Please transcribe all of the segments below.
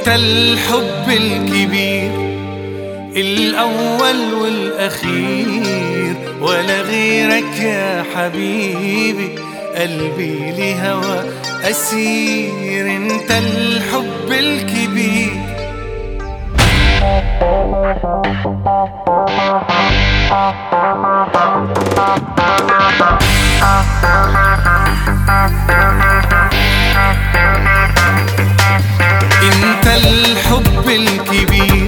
الحب الكبير، الأول والأخير، ولا غيرك يا حبيبي، قلبي لهوى أسير. انت الحب الكبير. انت الحب الكبير،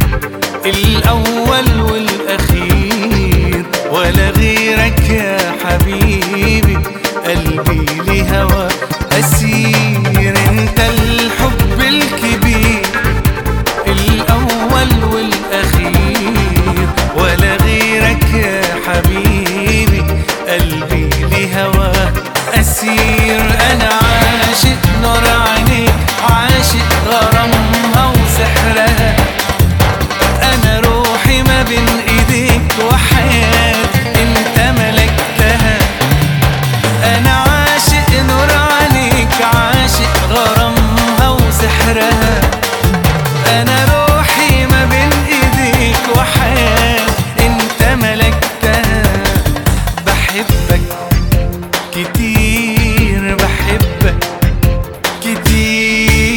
الأول والأخير، ولا غيرك يا حبيبي، قلبي لهوى أسير. انت الحب الكبير، الأول والأخير، ولا غيرك يا حبيبي، قلبي لهوى أسير. أنا عاشق نور عينيك، عاشق غرامها وسحرها، أنا روحي ما بين إيديك وحياتي أنت ملكتها. أنا عاشق نور عينيك، عاشق غرامها وسحرها، أنا روحي ما بين إيديك وحياتي أنت ملكتها. بحبك كتير، بحبك كتير.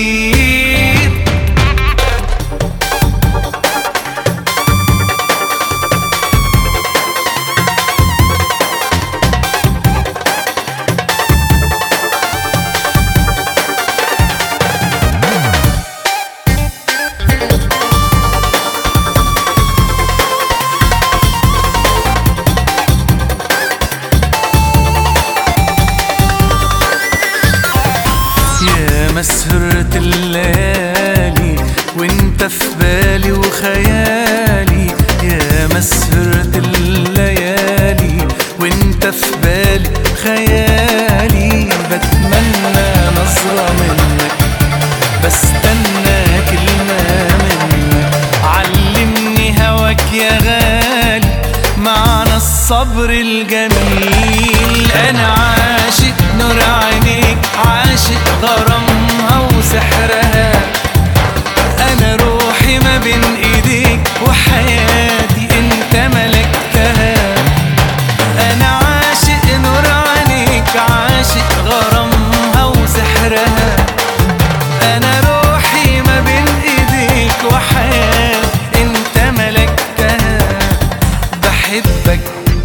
مسهرة الليالي وانت في بالي وخيالي، يا مسهرة الليالي وانت في بالي خيالي. بتمنى نظرة منك، بستنى كلمة منك، علمني هواك يا غالي، معنى الصبر الجميل. أنا عاشق نور عينيك، عاشق غرامها وسحرها، أنا روحي ما بين إيديك وحياتي أنت ملكتها. أنا عاشق نور عينيك، عاشق غرامها وسحرها، أنا روحي ما بين إيديك وحياتي أنت ملكتها. بحبك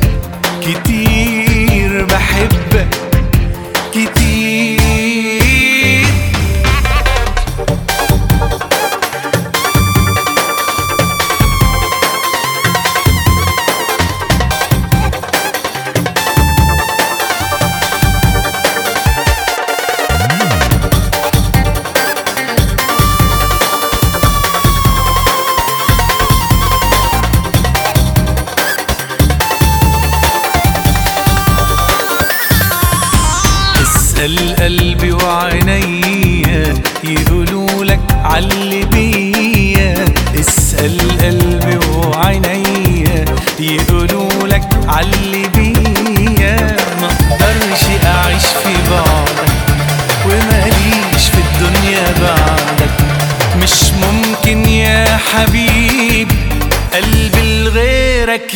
كتير، بحبك كتير. اسأل قلبي وعينيا يقولوا لك علي بيا، اسأل قلبي وعينيا يقولوا لك علي بيا. ما اقدرش اعيش في بعدك، وماليش في الدنيا بعدك، مش ممكن يا حبيبي قلبي لغيرك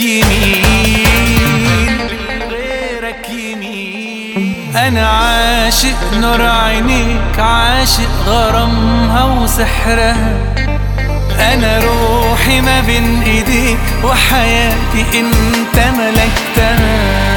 يميل. أنا عاشق نور عينيك، عاشق غرامها وسحرها، أنا روحي ما بين إيديك وحياتي أنت ملكتها.